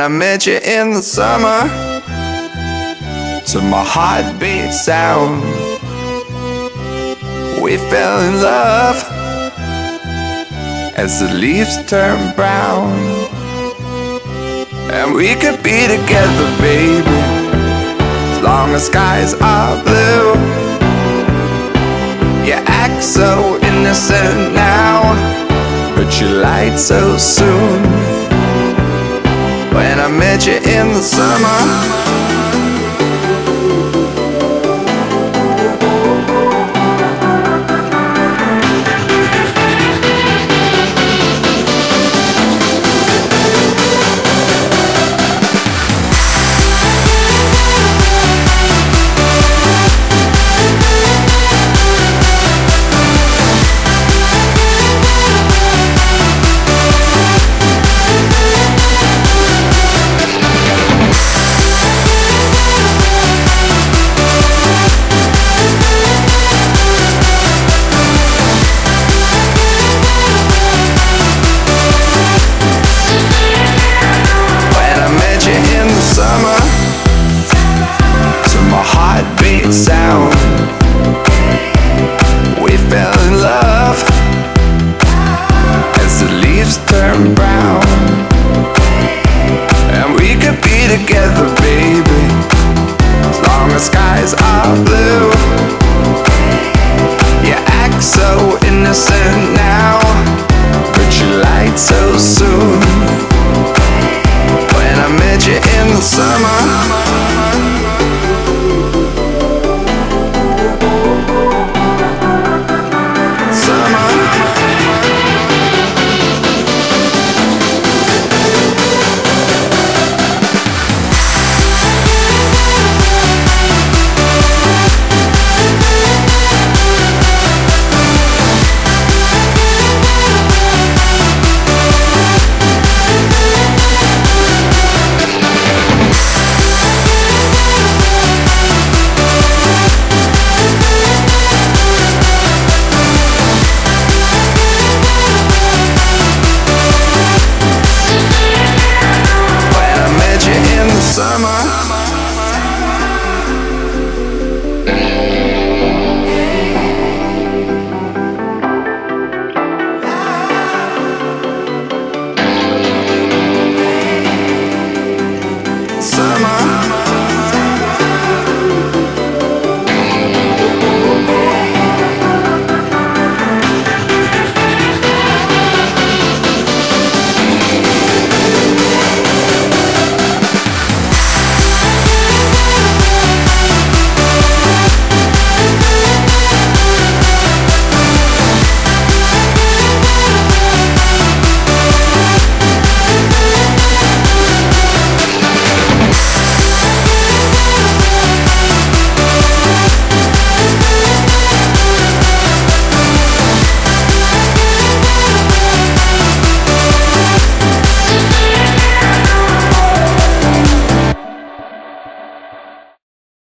I met you in the summer, to my heartbeat sound, we fell in love as the leaves turn brown. And we could be together, baby, as long as skies are blue. You act so innocent now, but you lied so soon. When I met you in the summer,